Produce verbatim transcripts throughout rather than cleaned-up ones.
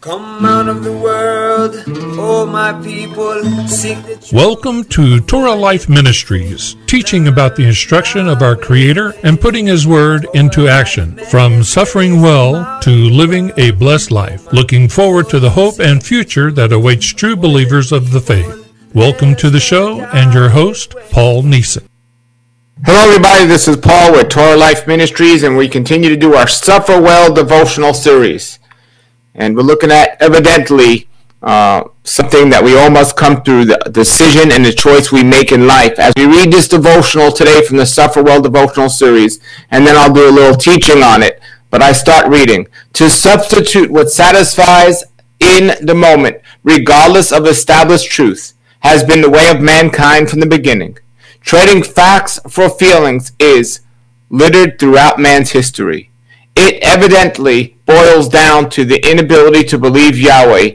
Come out of the world, oh my people, seek the truth. Welcome to Torah Life Ministries, teaching about the instruction of our Creator and putting His Word into action, from suffering well to living a blessed life. Looking forward to the hope and future that awaits true believers of the faith. Welcome to the show and your host, Paul Neeson. Hello everybody, this is Paul with Torah Life Ministries, and we continue to do our Suffer Well devotional series. And we're looking at, evidently, uh, something that we all must come through, the decision and the choice we make in life. As we read this devotional today from the Suffer Well devotional series, and then I'll do a little teaching on it, but I start reading. To substitute what satisfies in the moment, regardless of established truth, has been the way of mankind from the beginning. Trading facts for feelings is littered throughout man's history. It evidently boils down to the inability to believe Yahweh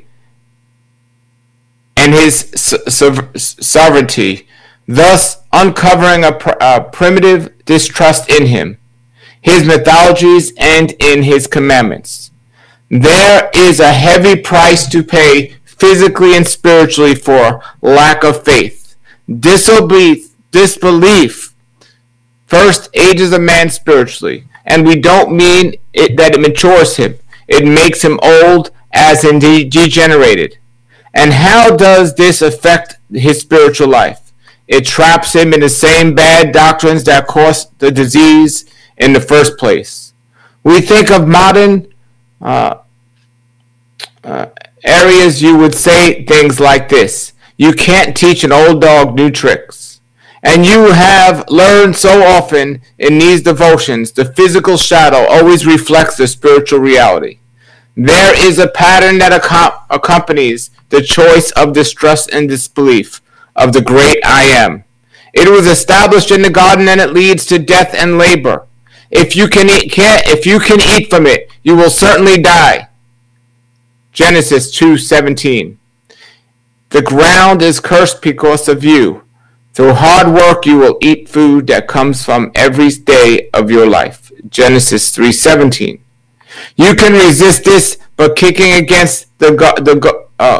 and His sovereignty, thus uncovering a, pr- a primitive distrust in Him, His mythologies, and in His commandments. There is a heavy price to pay physically and spiritually for lack of faith. Disbelief, disbelief first ages a man spiritually. And we don't mean it, that it matures him. It makes him old, as in de- degenerated. And how does this affect his spiritual life? It traps him in the same bad doctrines that caused the disease in the first place. We think of modern uh, uh, areas, you would say things like this. You can't teach an old dog new tricks. And you have learned so often in these devotions, the physical shadow always reflects the spiritual reality. There is a pattern that ac- accompanies the choice of distrust and disbelief of the great I Am. It was established in the garden, and it leads to death and labor. If you can eat, can't, if you can eat from it, you will certainly die. Genesis two seventeen. The ground is cursed because of you. Through hard work you will eat food that comes from every day of your life. Genesis three seventeen. You can resist this, but kicking against the the uh,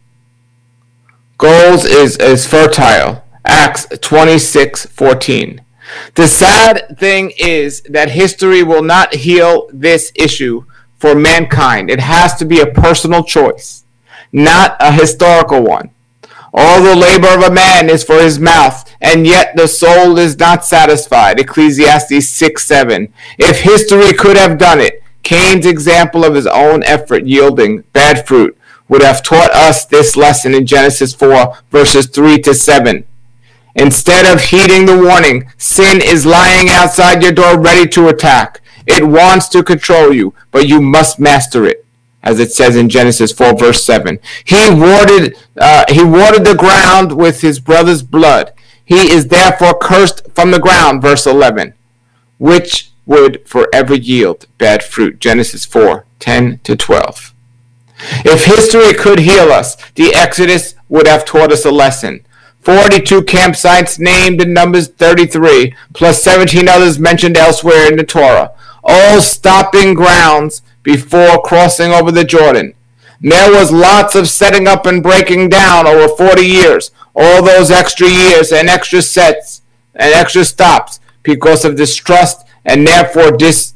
goals is, is fertile. Acts twenty-six fourteen. The sad thing is that history will not heal this issue for mankind. It has to be a personal choice, not a historical one. All the labor of a man is for his mouth, and yet the soul is not satisfied. Ecclesiastes six seven. If history could have done it, Cain's example of his own effort yielding bad fruit would have taught us this lesson in Genesis four, verses three to seven. Instead of heeding the warning, sin is lying outside your door ready to attack. It wants to control you, but you must master it. As it says in Genesis four, verse seven. He watered, uh, he watered the ground with his brother's blood. He is therefore cursed from the ground, verse eleven, which would forever yield bad fruit. Genesis four, ten to twelve. If history could heal us, the Exodus would have taught us a lesson. forty-two campsites named in Numbers thirty-three, plus seventeen others mentioned elsewhere in the Torah, all stopping grounds before crossing over the Jordan. There was lots of setting up and breaking down over forty years, all those extra years and extra sets and extra stops because of distrust and therefore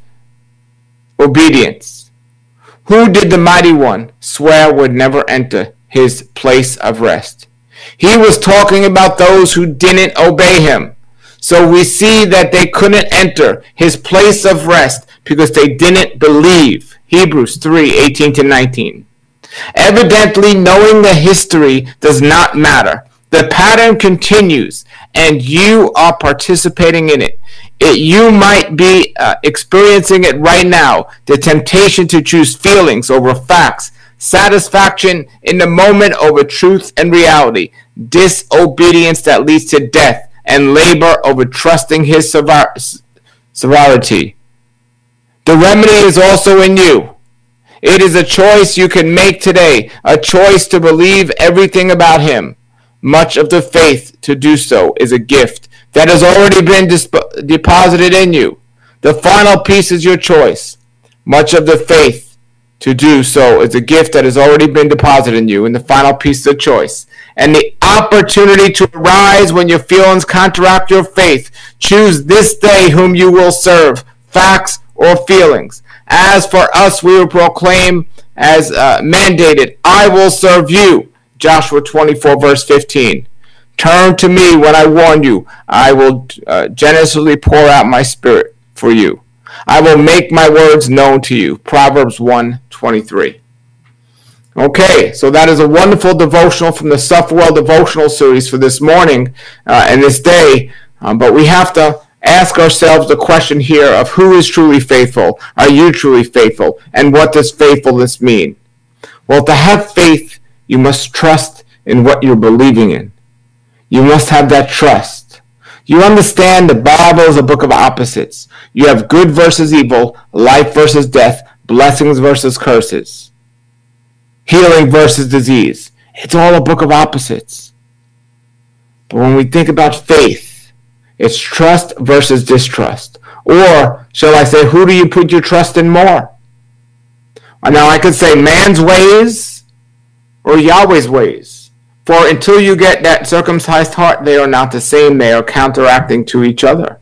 disobedience. Who did the Mighty One swear would never enter his place of rest? He was talking about those who didn't obey him. So we see that they couldn't enter his place of rest because they didn't believe. Hebrews three, eighteen to nineteen. Evidently, knowing the history does not matter. The pattern continues, and you are participating in it. it you might be uh, experiencing it right now, the temptation to choose feelings over facts, satisfaction in the moment over truth and reality, disobedience that leads to death, and labor over trusting His sovereignty. The remedy is also in you. It is a choice you can make today, a choice to believe everything about Him. Much of the faith to do so is a gift that has already been disp- deposited in you. The final piece is your choice. Much of the faith to do so is a gift that has already been deposited in you, and the final piece of choice. And the opportunity to arise when your feelings counteract your faith. Choose this day whom you will serve, facts or feelings. As for us, we will proclaim as uh, mandated, I will serve you. Joshua twenty-four, verse fifteen. Turn to me when I warn you. I will uh, generously pour out my spirit for you. I will make my words known to you. Proverbs one twenty-three. Okay, so that is a wonderful devotional from the Suffer Well devotional series for this morning uh, and this day. Um, but we have to ask ourselves the question here of who is truly faithful? Are you truly faithful? And what does faithfulness mean? Well, to have faith, you must trust in what you're believing in. You must have that trust. You understand the Bible is a book of opposites. You have good versus evil, life versus death, blessings versus curses, healing versus disease. It's all a book of opposites. But when we think about faith, it's trust versus distrust. Or, shall I say, who do you put your trust in more? Now, I could say man's ways or Yahweh's ways. For until you get that circumcised heart, they are not the same. They are counteracting to each other.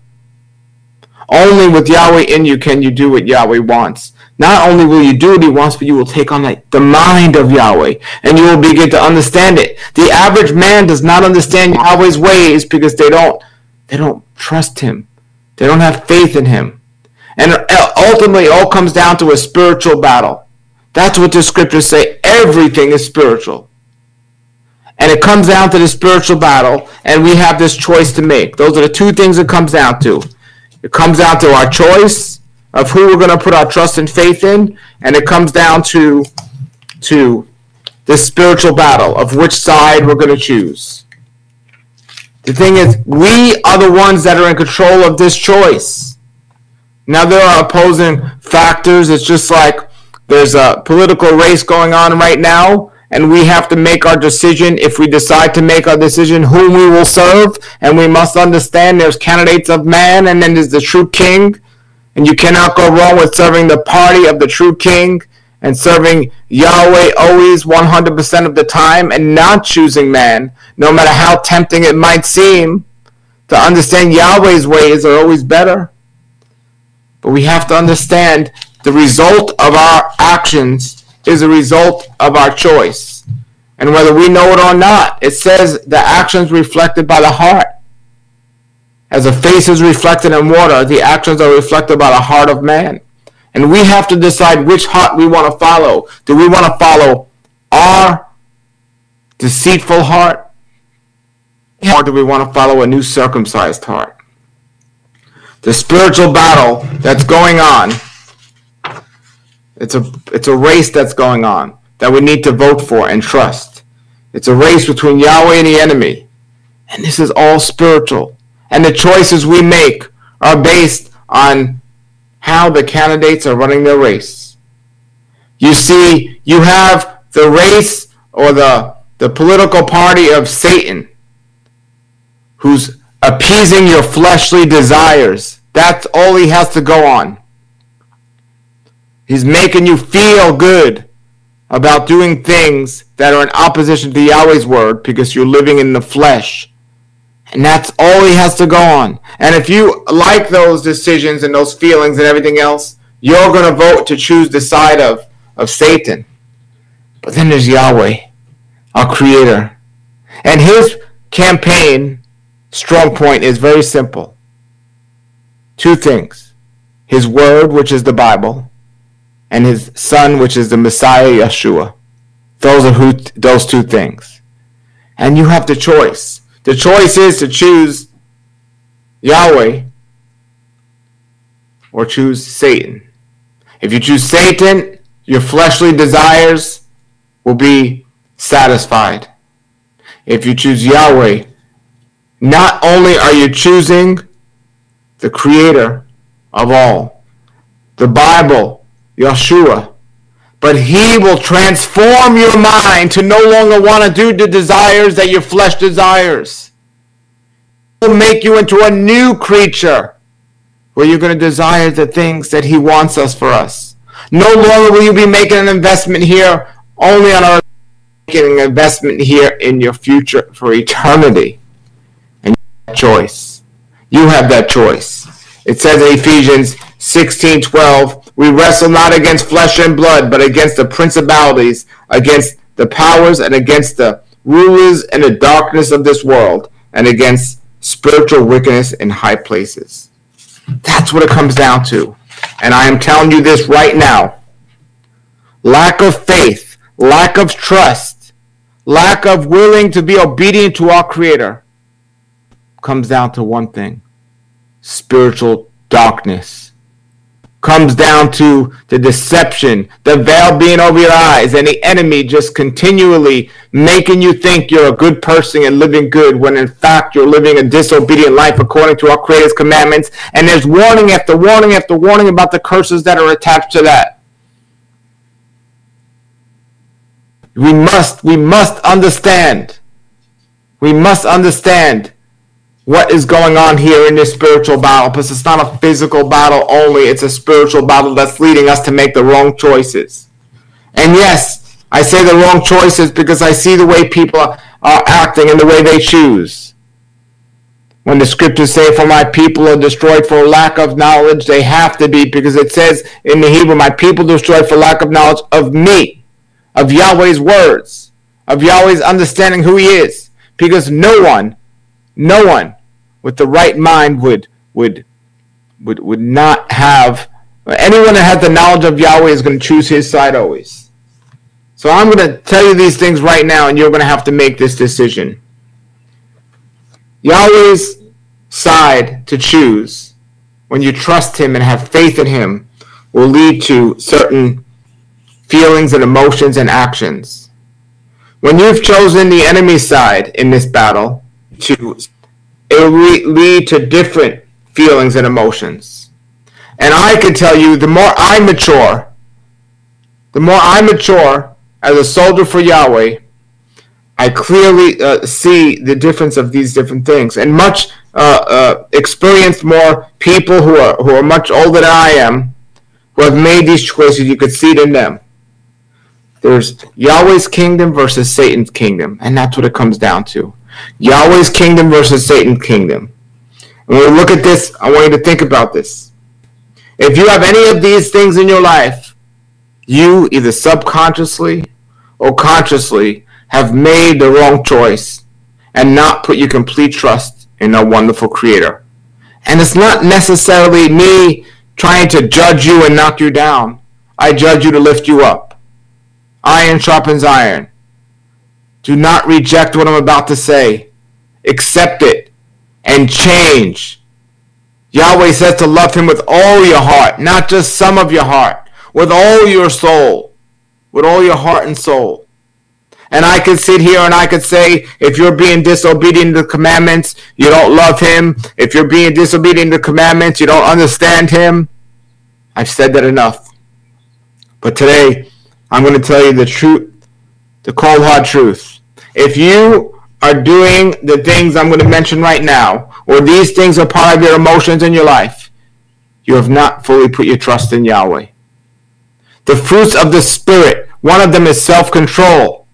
Only with Yahweh in you can you do what Yahweh wants. Not only will you do what he wants, but you will take on the, the mind of Yahweh, and you will begin to understand it. The average man does not understand Yahweh's ways because they don't, they don't trust him. They don't have faith in him. And ultimately, it all comes down to a spiritual battle. That's what the scriptures say. Everything is spiritual. And it comes down to the spiritual battle, and we have this choice to make. Those are the two things it comes down to. It comes down to our choice of who we're going to put our trust and faith in, and it comes down to, to this spiritual battle of which side we're going to choose. The thing is, we are the ones that are in control of this choice. Now, there are opposing factors. It's just like there's a political race going on right now, and we have to make our decision. If we decide to make our decision whom we will serve, and we must understand there's candidates of man, and then there's the true king, and you cannot go wrong with serving the party of the true king and serving Yahweh always one hundred percent of the time and not choosing man, no matter how tempting it might seem. To understand Yahweh's ways are always better. But we have to understand the result of our actions is a result of our choice. And whether we know it or not, it says the actions reflected by the heart. As a face is reflected in water, the actions are reflected by the heart of man. And we have to decide which heart we want to follow. Do we want to follow our deceitful heart? Or do we want to follow a new circumcised heart? The spiritual battle that's going on, It's a it's a race that's going on that we need to vote for and trust. It's a race between Yahweh and the enemy. And this is all spiritual. And the choices we make are based on how the candidates are running their race. You see, you have the race or the, the political party of Satan, who's appeasing your fleshly desires. That's all he has to go on. He's making you feel good about doing things that are in opposition to Yahweh's word because you're living in the flesh. And that's all he has to go on. And if you like those decisions and those feelings and everything else, you're going to vote to choose the side of, of Satan. But then there's Yahweh, our Creator. And his campaign strong point is very simple. Two things. His word, which is the Bible, and his son, which is the Messiah, Yeshua. Those are who, those two things. And you have the choice. The choice is to choose Yahweh or choose Satan. If you choose Satan, your fleshly desires will be satisfied. If you choose Yahweh, not only are you choosing the Creator of all, the Bible, Yeshua, but he will transform your mind to no longer want to do the desires that your flesh desires. He will make you into a new creature where you're going to desire the things that he wants us for us. No longer will you be making an investment here only on earth, making an investment here in your future for eternity. And you have that choice. You have that choice. It says in Ephesians sixteen twelve, we wrestle not against flesh and blood, but against the principalities, against the powers, and against the rulers and the darkness of this world, and against spiritual wickedness in high places. That's what it comes down to. And I am telling you this right now. Lack of faith, lack of trust, lack of willing to be obedient to our Creator comes down to one thing: spiritual darkness. Comes down to the deception, the veil being over your eyes, and the enemy just continually making you think you're a good person and living good, when in fact you're living a disobedient life according to our Creator's commandments. And there's warning after warning after warning about the curses that are attached to that. We must, we must understand. We must understand what is going on here in this spiritual battle, because it's not a physical battle only, it's a spiritual battle that's leading us to make the wrong choices. And yes, I say the wrong choices because I see the way people are acting and the way they choose. When the scriptures say, for my people are destroyed for lack of knowledge, they have to be, because it says in the Hebrew, my people destroyed for lack of knowledge of me, of Yahweh's words, of Yahweh's understanding who he is. Because no one, no one with the right mind would would would would not have, anyone that has the knowledge of Yahweh is going to choose his side always. So I'm going to tell you these things right now, and you're going to have to make this decision. Yahweh's side to choose, when you trust him and have faith in him, will lead to certain feelings and emotions and actions. When you've chosen the enemy's side in this battle, to it will lead to different feelings and emotions. And I can tell you, the more I mature, the more I mature as a soldier for Yahweh, I clearly uh, see the difference of these different things. And much uh, uh, experienced more people who are who are much older than I am, who have made these choices, you could see it in them. There's Yahweh's kingdom versus Satan's kingdom, and that's what it comes down to. Yahweh's kingdom versus Satan's kingdom. And when we look at this, I want you to think about this. If you have any of these things in your life, you either subconsciously or consciously have made the wrong choice and not put your complete trust in a wonderful Creator. And it's not necessarily me trying to judge you and knock you down. I judge you to lift you up. Iron sharpens iron. Do not reject what I'm about to say. Accept it and change. Yahweh says to love him with all your heart, not just some of your heart, with all your soul, with all your heart and soul. And I could sit here and I could say, if you're being disobedient to the commandments, you don't love him. If you're being disobedient to the commandments, you don't understand him. I've said that enough. But today, I'm going to tell you the truth, the cold hard truth. If you are doing the things I'm going to mention right now, or these things are part of your emotions in your life, you have not fully put your trust in Yahweh. The fruits of the Spirit, one of them is self-control.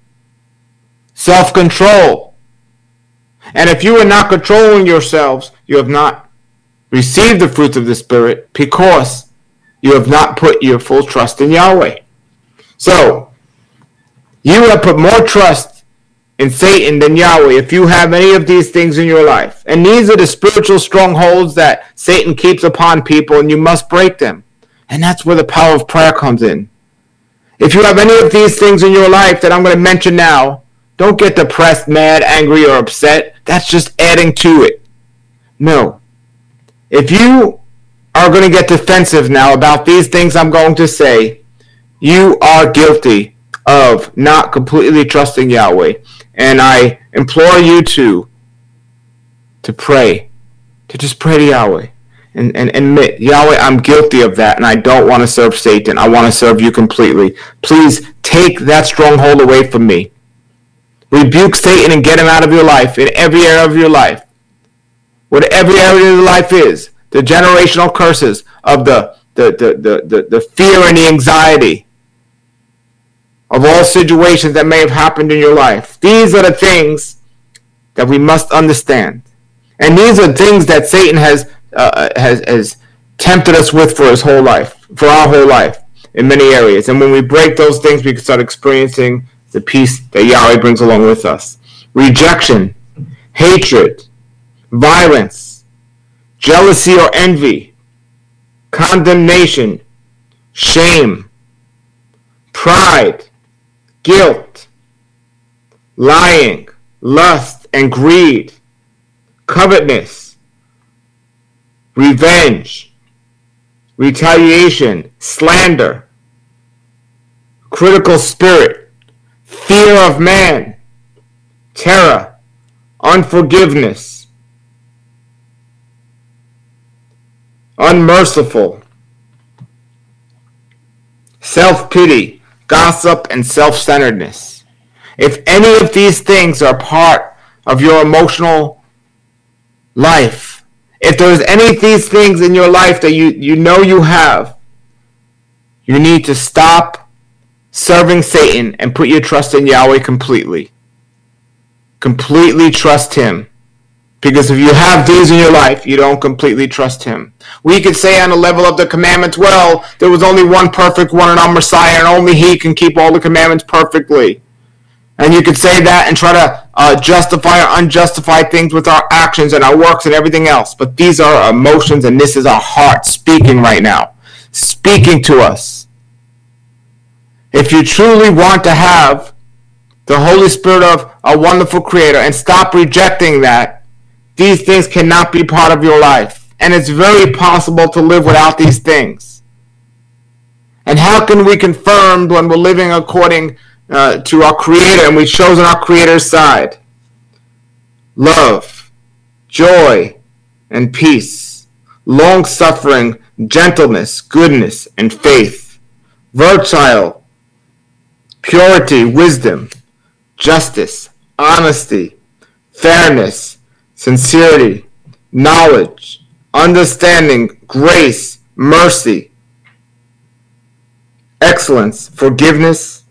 Self-control. And if you are not controlling yourselves, you have not received the fruits of the Spirit, because you have not put your full trust in Yahweh. So, you have put more trust in Satan than Yahweh if you have any of these things in your life. And these are the spiritual strongholds that Satan keeps upon people, and you must break them. And that's where the power of prayer comes in. If you have any of these things in your life that I'm going to mention now, don't get depressed, mad, angry, or upset. That's just adding to it. No. If you are going to get defensive now about these things I'm going to say, you are guilty of not completely trusting Yahweh. And I implore you to to pray, to just pray to Yahweh and, and admit, Yahweh, I'm guilty of that, and I don't want to serve Satan. I want to serve you completely. Please take that stronghold away from me. Rebuke Satan and get him out of your life, in every area of your life. Whatever area of your life is, the generational curses of the the, the, the, the, the fear and the anxiety of all situations that may have happened in your life. These are the things that we must understand. And these are things that Satan has, uh, has, has tempted us with for his whole life, for our whole life in many areas. And when we break those things, we can start experiencing the peace that Yahweh brings along with us. Rejection, hatred, violence, jealousy or envy, condemnation, shame, pride, guilt, lying, lust, and greed, covetousness, revenge, retaliation, slander, critical spirit, fear of man, terror, unforgiveness, unmerciful, self-pity, gossip, and self-centeredness. If any of these things are part of your emotional life, if there's any of these things in your life that you, you know you have, you need to stop serving Satan and put your trust in Yahweh completely. Completely trust him. Because if you have these in your life, you don't completely trust him. We could say on the level of the commandments, well, there was only one perfect one in our Messiah, and only he can keep all the commandments perfectly. And you could say that and try to uh, justify or unjustify things with our actions and our works and everything else. But these are our emotions, and this is our heart speaking right now. Speaking to us. If you truly want to have the Holy Spirit of a wonderful Creator and stop rejecting that, these things cannot be part of your life. And it's very possible to live without these things. And how can we confirm when we're living according uh, to our Creator and we've chosen our Creator's side? Love, joy, and peace, long-suffering, gentleness, goodness, and faith, virtue, purity, wisdom, justice, honesty, fairness, sincerity, knowledge, understanding, grace, mercy, excellence, forgiveness,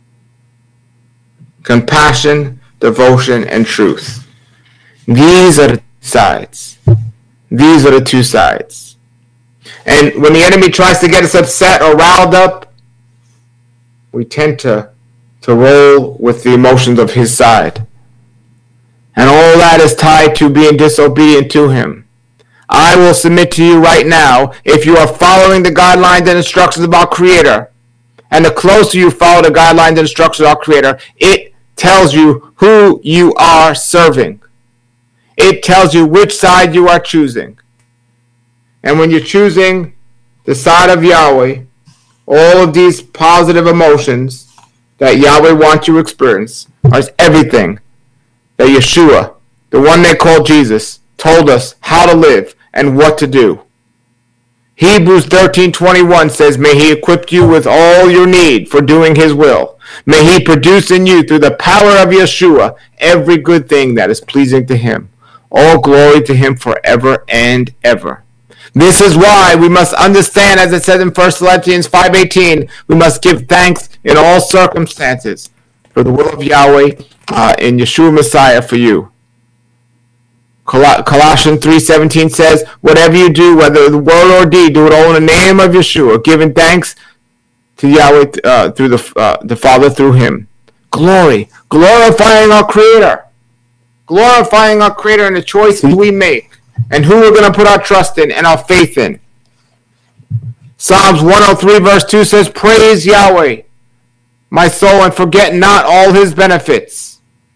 compassion, devotion, and truth. These are the sides. These are the two sides. And when the enemy tries to get us upset or riled up, we tend to, to roll with the emotions of his side. And all that is tied to being disobedient to him. I will submit to you right now, if you are following the guidelines and instructions of our Creator, and the closer you follow the guidelines and instructions of our Creator, it tells you who you are serving. It tells you which side you are choosing. And when you're choosing the side of Yahweh, all of these positive emotions that Yahweh wants you to experience are everything that Yeshua, the one they call Jesus, told us how to live and what to do. Hebrews thirteen twenty-one says, may he equip you with all your need for doing his will. May he produce in you through the power of Yeshua every good thing that is pleasing to him. All glory to him forever and ever. This is why we must understand, as it says in First Corinthians five eighteen, we must give thanks in all circumstances for the will of Yahweh uh, in Yeshua Messiah for you. Col- Colossians three seventeen says, whatever you do, whether the word or deed, do it all in the name of Yeshua, giving thanks to Yahweh uh, through the, uh, the Father through him. Glory, glorifying our Creator. Glorifying our Creator in the choices we make and who we're going to put our trust in and our faith in. Psalms one oh three verse two says, praise Yahweh, my soul, and forget not all his benefits.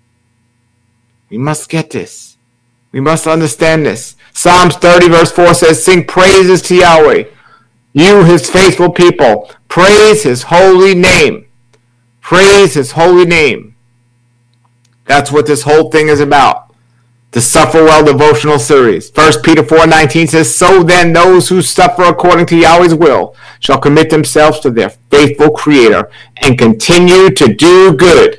We must get this. We must understand this. Psalms thirty verse four says, sing praises to Yahweh, you his faithful people. Praise his holy name. Praise his holy name. That's what this whole thing is about. The Suffer Well devotional series. First Peter four nineteen says, so then those who suffer according to Yahweh's will shall commit themselves to their faithful Creator and continue to do good.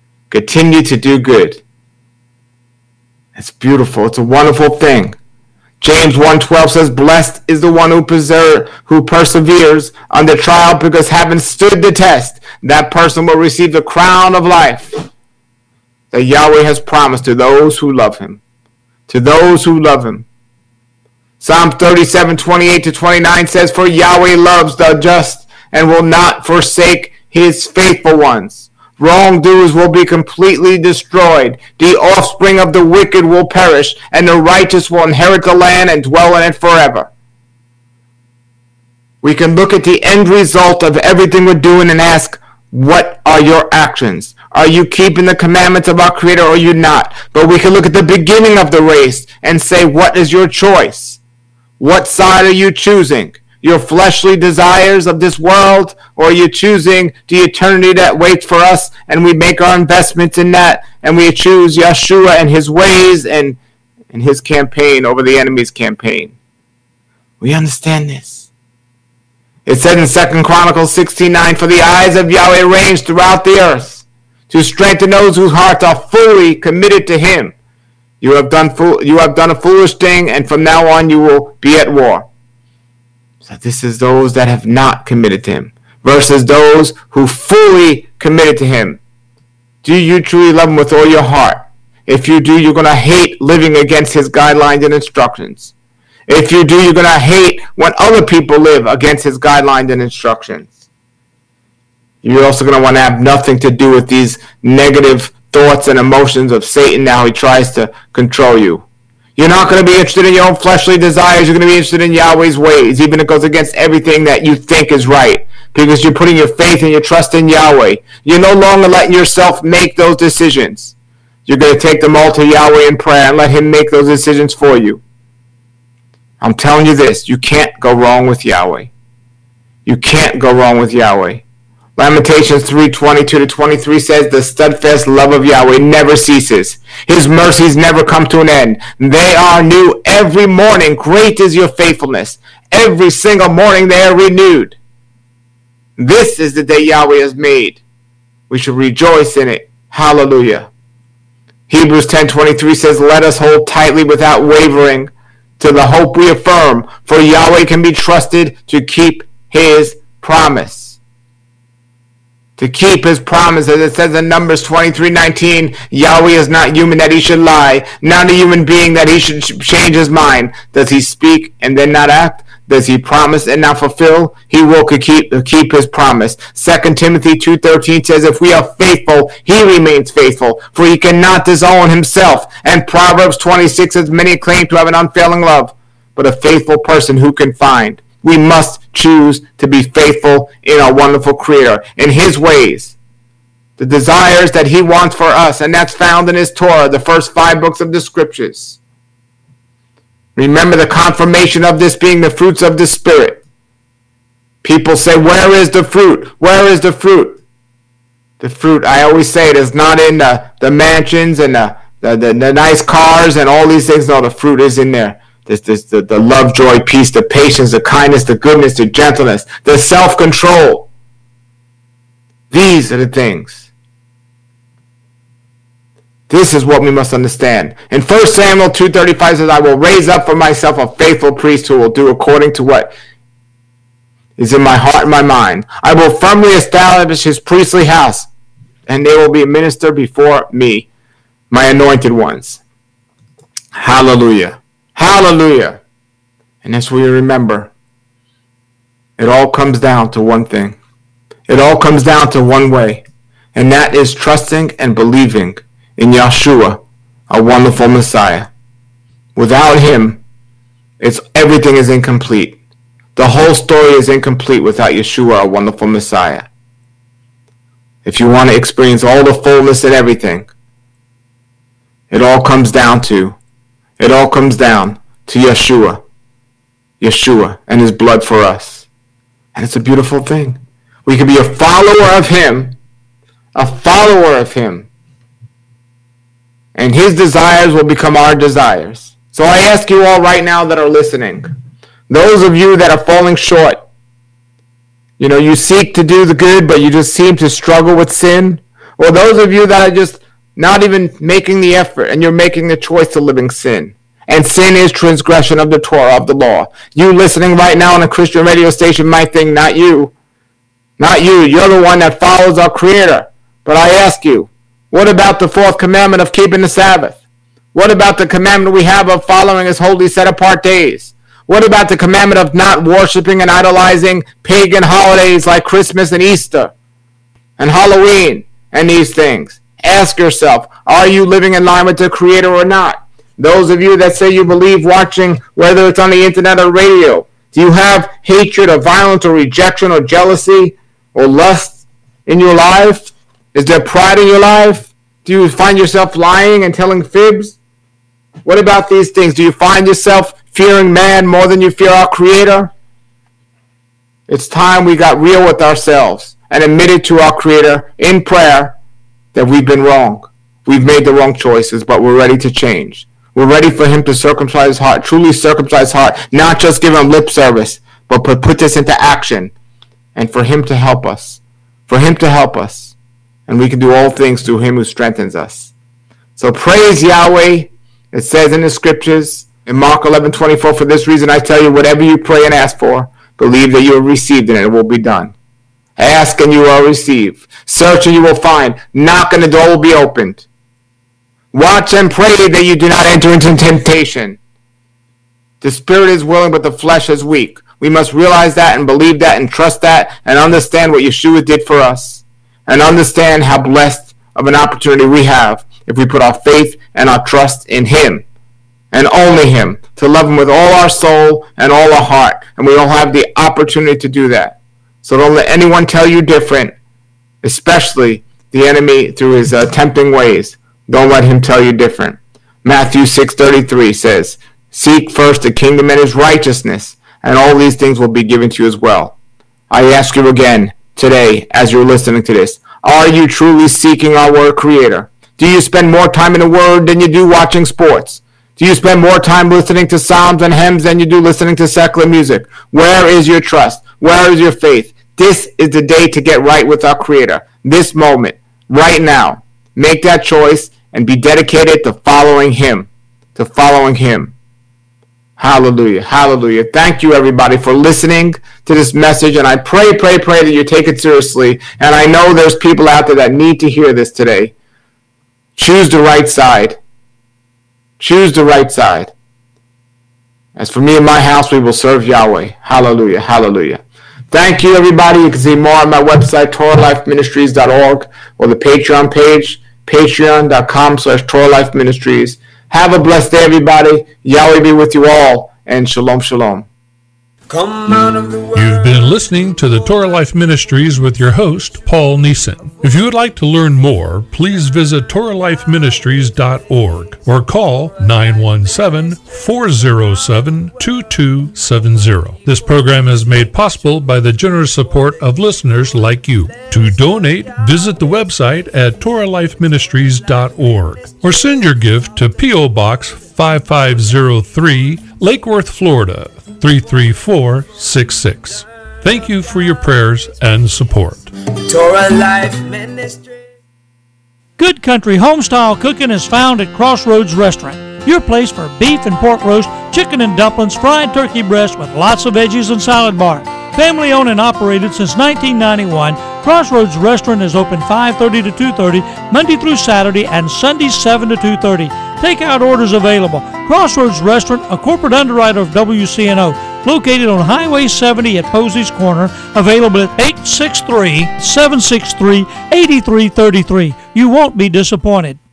Continue to do good. It's beautiful. It's a wonderful thing James one twelve says, blessed is the one who, preserve, who perseveres under trial, because having stood the test, that person will receive the crown of life that Yahweh has promised to those who love him. To those who love him. Psalm thirty-seven, twenty-eight to twenty-nine says, for Yahweh loves the just and will not forsake his faithful ones. Wrongdoers will be completely destroyed. The offspring of the wicked will perish, and the righteous will inherit the land and dwell in it forever. We can look at the end result of everything we're doing and ask, what are your actions? Are you keeping the commandments of our Creator or are you not? But we can look at the beginning of the race and say, what is your choice? What side are you choosing? Your fleshly desires of this world, or are you choosing the eternity that waits for us, and we make our investments in that, and we choose Yeshua and his ways and, and his campaign over the enemy's campaign? We understand this. It said in Second Chronicles sixteen nine, for the eyes of Yahweh range throughout the earth, to strengthen those whose hearts are fully committed to him. You have done fool- you have done a foolish thing, and from now on you will be at war. So this is those that have not committed to him versus those who fully committed to him. Do you truly love him with all your heart? If you do, you're going to hate living against his guidelines and instructions. If you do, you're going to hate when other people live against his guidelines and instructions. You're also going to want to have nothing to do with these negative thoughts and emotions of Satan now he tries to control you. You're not going to be interested in your own fleshly desires. You're going to be interested in Yahweh's ways, even if it goes against everything that you think is right, because you're putting your faith and your trust in Yahweh. You're no longer letting yourself make those decisions. You're going to take them all to Yahweh in prayer and let him make those decisions for you. I'm telling you this, you can't go wrong with Yahweh. You can't go wrong with Yahweh. Lamentations three twenty-two to twenty-three says, the steadfast love of Yahweh never ceases. His mercies never come to an end. They are new every morning. Great is your faithfulness. Every single morning they are renewed. This is the day Yahweh has made. We should rejoice in it. Hallelujah. Hebrews ten twenty-three says, let us hold tightly without wavering to the hope we affirm, for Yahweh can be trusted to keep his promise. To keep his promise, as it says in Numbers twenty-three nineteen, Yahweh is not human that he should lie, not a human being that he should change his mind. Does he speak and then not act? Does he promise and not fulfill? He will keep, keep his promise. Second Timothy two thirteen says, if we are faithful, he remains faithful, for he cannot disown himself. And Proverbs twenty-six says, many claim to have an unfailing love, but a faithful person who can find? We must choose to be faithful in our wonderful Creator, in his ways, the desires that he wants for us, and that's found in his Torah, the first five books of the scriptures. Remember the confirmation of this being the fruits of the Spirit. People say, where is the fruit? Where is the fruit? The fruit, I always say, it is not in the, the mansions and the, the, the, the nice cars and all these things. No, the fruit is in there. This, this, the, the love, joy, peace, the patience, the kindness, the goodness, the gentleness, the self-control. These are the things. This is what we must understand. In First Samuel two thirty-five says, I will raise up for myself a faithful priest who will do according to what is in my heart and my mind. I will firmly establish his priestly house, and they will be a minister before me, my anointed ones. Hallelujah. Hallelujah. And that's what you remember. It all comes down to one thing. It all comes down to one way. And that is trusting and believing in Yeshua, a wonderful Messiah. Without him, it's everything is incomplete. The whole story is incomplete without Yeshua, a wonderful Messiah. If you want to experience all the fullness and everything, it all comes down to It all comes down to Yeshua. Yeshua and his blood for us. And it's a beautiful thing. We can be a follower of him. A follower of him. And his desires will become our desires. So I ask you all right now that are listening. Those of you that are falling short. You know, you seek to do the good, but you just seem to struggle with sin. Or those of you that are just not even making the effort, and you're making the choice to live in sin. and sin is transgression of the Torah, of the law. You listening right now on a Christian radio station might think, not you. Not you. You're the one that follows our Creator. But I ask you, what about the fourth commandment of keeping the Sabbath? What about the commandment we have of following His holy set-apart days? What about the commandment of not worshiping and idolizing pagan holidays like Christmas and Easter and Halloween and these things? Ask yourself, are you living in line with the Creator or not? Those of you that say you believe watching, whether it's on the internet or radio, do you have hatred or violence or rejection or jealousy or lust in your life? Is there pride in your life? Do you find yourself lying and telling fibs? What about these things? Do you find yourself fearing man more than you fear our Creator? It's time we got real with ourselves and admitted to our Creator in prayer that we've been wrong. We've made the wrong choices, but we're ready to change. We're ready for Him to circumcise His heart, truly circumcise His heart, not just give Him lip service, but put, put this into action, and for Him to help us, for Him to help us, and we can do all things through Him who strengthens us. So praise Yahweh. It says in the scriptures, in Mark eleven twenty-four, for this reason I tell you, whatever you pray and ask for, believe that you have received it and it will be done. Ask and you will receive. Search and you will find. Knock and the door will be opened. Watch and pray that you do not enter into temptation. The spirit is willing, but the flesh is weak. We must realize that and believe that and trust that and understand what Yeshua did for us. And understand how blessed of an opportunity we have if we put our faith and our trust in Him. And only Him. To love Him with all our soul and all our heart. And we all have the opportunity to do that. So don't let anyone tell you different. Especially the enemy through his uh, tempting ways. Don't let him tell you different. Matthew six thirty-three says, seek first the kingdom and His righteousness, and all these things will be given to you as well. I ask you again today, as you're listening to this, are you truly seeking our word Creator? Do you spend more time in the Word than you do watching sports? Do you spend more time listening to psalms and hymns than you do listening to secular music? Where is your trust? Where is your faith? This is the day to get right with our Creator. This moment, right now. Make that choice and be dedicated to following Him. To following Him. Hallelujah. Hallelujah. Thank you, everybody, for listening to this message. And I pray, pray, pray that you take it seriously. And I know there's people out there that need to hear this today. Choose the right side. Choose the right side. As for me and my house, we will serve Yahweh. Hallelujah. Hallelujah. Thank you, everybody. You can see more on my website, Torah Life Ministries dot org, or the Patreon page, patreon.com slash Torah Life Ministries. Have a blessed day, everybody. Yahweh be with you all, and shalom, shalom. Come out of the world. You've been listening to the Torah Life Ministries with your host, Paul Neeson. If you would like to learn more, please visit Torah Life Ministries dot org or call nine one seven, four zero seven, two two seven zero. This program is made possible by the generous support of listeners like you. To donate, visit the website at Torah Life Ministries dot org or send your gift to P O. Box five five zero three, Lake Worth, Florida, three three four six six. Thank you for your prayers and support. Torah Life Ministry. Good Country Homestyle Cooking is found at Crossroads Restaurant, your place for beef and pork roast, chicken and dumplings, fried turkey breast with lots of veggies and salad bar. Family owned and operated since nineteen ninety-one, Crossroads Restaurant is open five thirty to two thirty, Monday through Saturday, and Sunday seven to two thirty. Takeout orders available. Crossroads Restaurant, a corporate underwriter of W C N O, located on Highway seventy at Posey's Corner, available at eight six three, seven six three, eight three three three. You won't be disappointed.